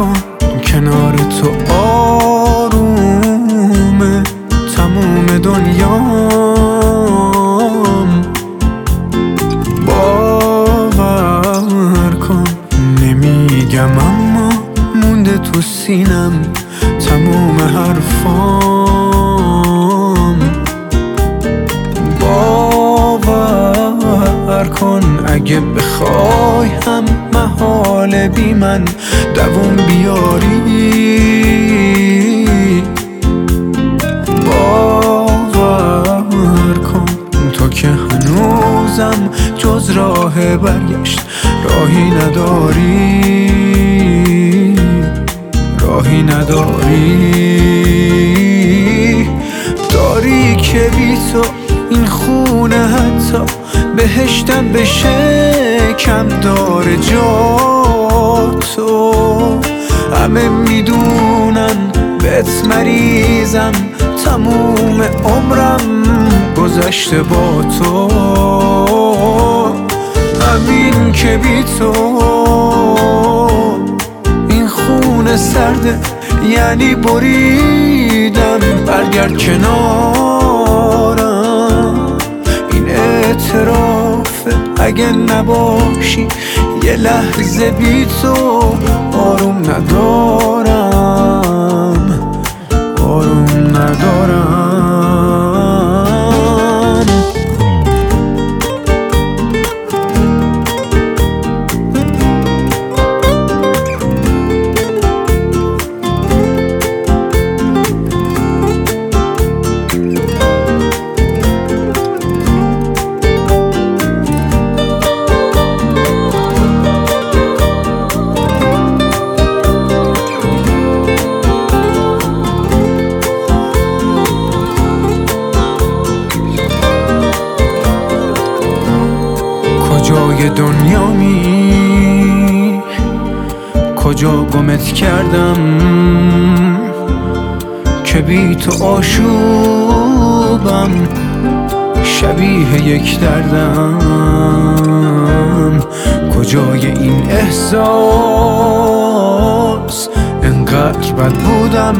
کن کنار تو آرومه تموم دنیام. باور کن نمیگم اما مونده تو سینم تموم حرفام. باور کن اگه بخوای هم محال بی من دووم بیاری. باور کن تو که هنوزم جز راه برگشت راهی نداری، راهی نداری. داری که بی تو این خونه حتی بهشتم بشه کم داره جا تو. همه میدونن بهت مریضم تموم عمرم گذشته با تو. همین که بی تو این خونه سرده یعنی بریدم. برگرد کنارم این اعترافه اگه نباشی یه لحظه بی تو آروم ندارم، آروم ندارم. کجای دنیامی کجا گمت کردم که بی تو آشوبم شبیه یک دردم. کجای این احساس انقدر بد بودم،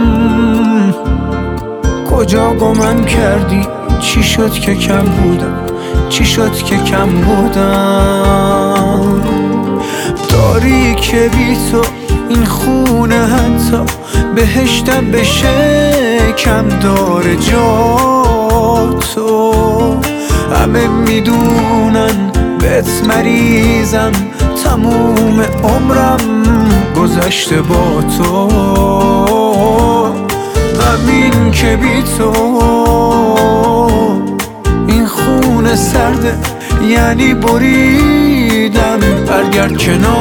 کجا گمم کردی چی شد که کم بودم، چی شد که کم بودم. داری که بی تو این خونه حتی بهشتم بشه کم داره جا تو. همه میدونن بهت مریضم تموم عمرم گذشته با تو. همین که بی تو این خونه سرده یعنی بریدم. برگرد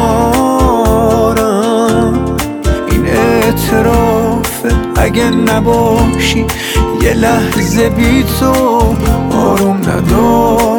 کنارم این اعترافه اگه نباشی یه لحظه بی تو آروم ندارم.